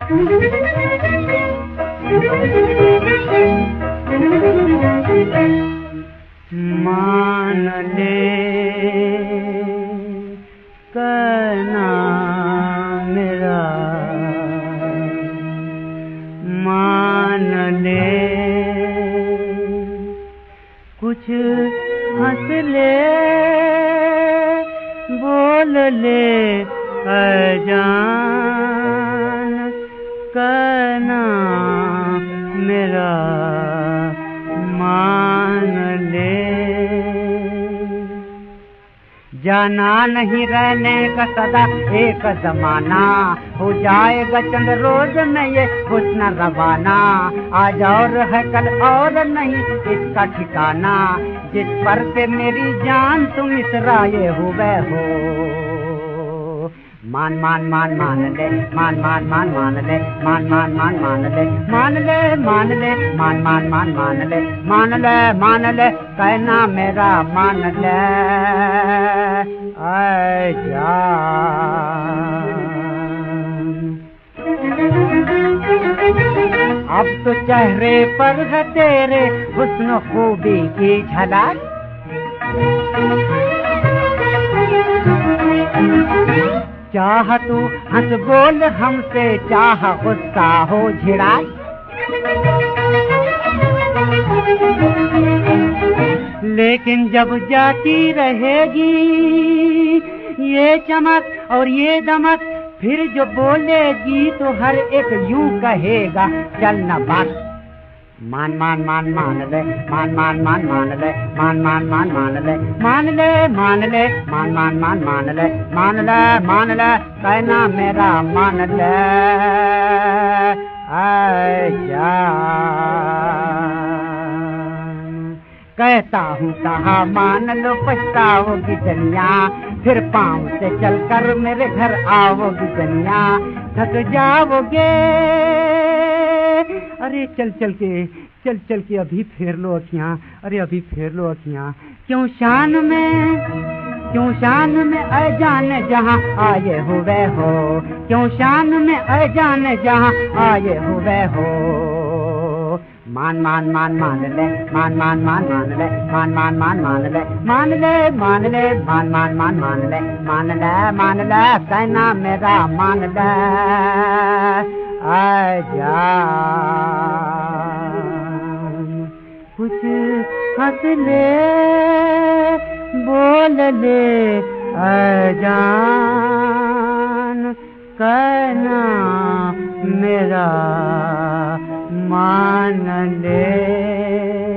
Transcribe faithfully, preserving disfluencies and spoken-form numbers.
मान ले कहना मेरा, मान ले कुछ हंस ले, बोल ले अजान कहना मेरा, मान ले। जाना नहीं रहने का सदा एक जमाना, हो जाएगा चंद रोज में ये हुस्न रवाना। आज और है कल और नहीं इसका ठिकाना, जिस पर पे मेरी जान तुम इसराए हुए हो। मान मान मान मान ले, मान मान मान मान ले, मान मान मान मान ले, मान ले मान ले, मान मान मान मान ले, मान ले मान ले कहना मेरा, मान ले ऐ जान। अब तो चेहरे पर है तेरे हुस्न खूबी की झलक, चाह तू हंस बोल हमसे, चाह गुस्सा हो झिड़ाई। लेकिन जब जाती रहेगी ये चमक और ये दमक, फिर जो बोलेगी तो हर एक यूं कहेगा चल न बस। मान मान मान मान ले, मान मान मान मान ले, मान मान मान मान ले, मान ले मान ले, मान मान मान मान ले, मान ले मान ले कहना मेरा, मान ले ऐ जान। कहता हूँ कहा मान लो पछताओगी दुनिया, फिर पाँव से चलकर मेरे घर आओगी दुनिया। थक जाओगे अरे चल चल के, चल चल के अभी फेर लो अखियाँ, अरे अभी फेर लो अखियाँ। क्यों शान में, क्यों शान में अजान जहाँ आए हुए हो, क्यों शान में अजान जहाँ आए हुए हो। मान मान मान मान ले, मान मान मान मान ले, मान मान मान मान ले, मान ले मान ले, मान मान मान मान ले, मान ले मान ले कहना मेरा, मान ले ऐ जान। कुछ हंस ले, बोल ले अजान कहना मेरा, मान ले।